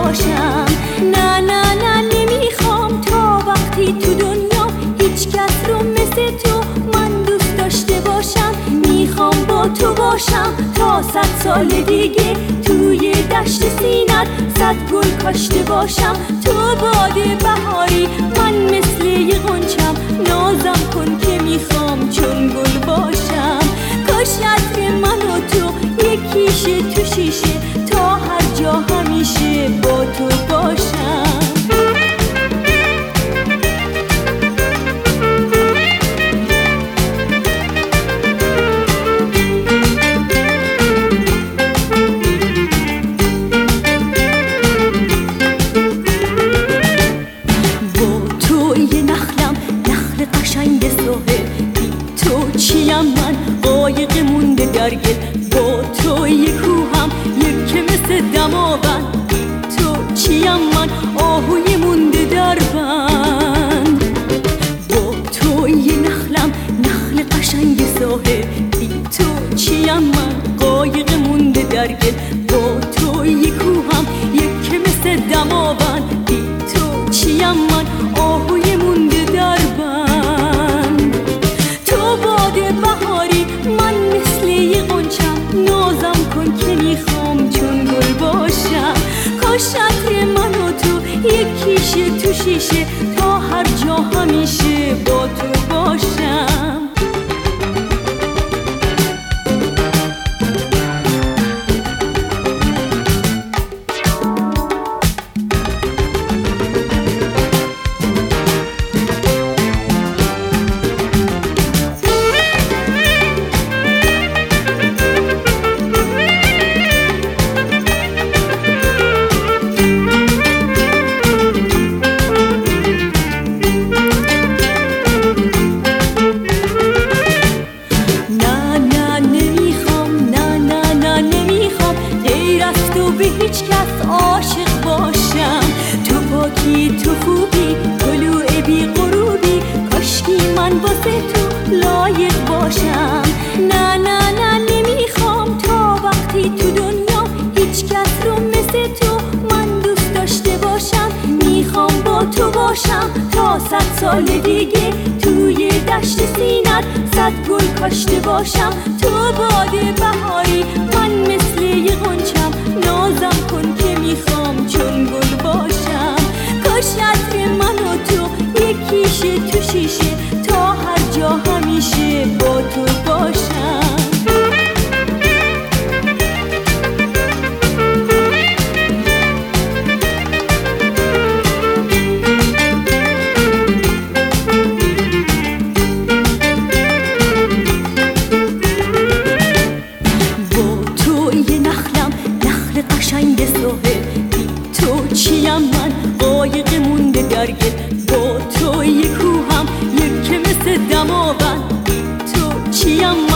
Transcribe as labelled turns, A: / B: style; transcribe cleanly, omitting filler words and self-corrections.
A: باشم. نه نه نه نمیخوام تا وقتی تو دنیا هیچ کس رو مثل تو من دوست داشته باشم. میخوام با تو باشم تا 100 سال دیگه، توی دشت سینت 100 گل کاشته باشم. تو باد بهاری من مثل یه غنچم، نازم کن که میخوام چون گل باشم. کاش عطر من و تو یکیشه تو شیشه، تا هر جا همیشه با تو باشم. چیم من قایق مونده در گل، با تو یک کوهم یک مثل دماوند. تو چیم من آهوی مونده در بند، با تو یه نخلم نخل قشنگ ساحل. بی تو چیم من قایق مونده در گل، با تو یک کوهم یک مثل دماوند. بی تو چیم من آهوی مونده در بند. بهاری من مثل یه غنچم، نازم کن که میخوام چون گل باشم. کاش عطر من و تو یکیشه تو شیشه، تا هر جا همیشه با تو باشم. به هیچ کس عاشق باشم. تو پاکی تو خوبی طلوع بی غروبی، کاشکی من واسه تو لایق باشم. نه نه نه نمیخوام تا وقتی تو دنیا هیچ کس رو مثل تو من دوست داشته باشم. میخوام با تو باشم تا 100 سال دیگه، توی دشت سینت 100 گل کاشته باشم. تو باد بهاری من مثل یه غنچم، نازم کن که میخوام چون گل باشم. کاش عطر من و تو یکیشه تو شیشه، تا هر جا همیشه با تو باشم. قشنگ ساحل. بی تو چیم من قایق مونده در گل، با تو یک کوهم یک مثل دماوند. تو چیم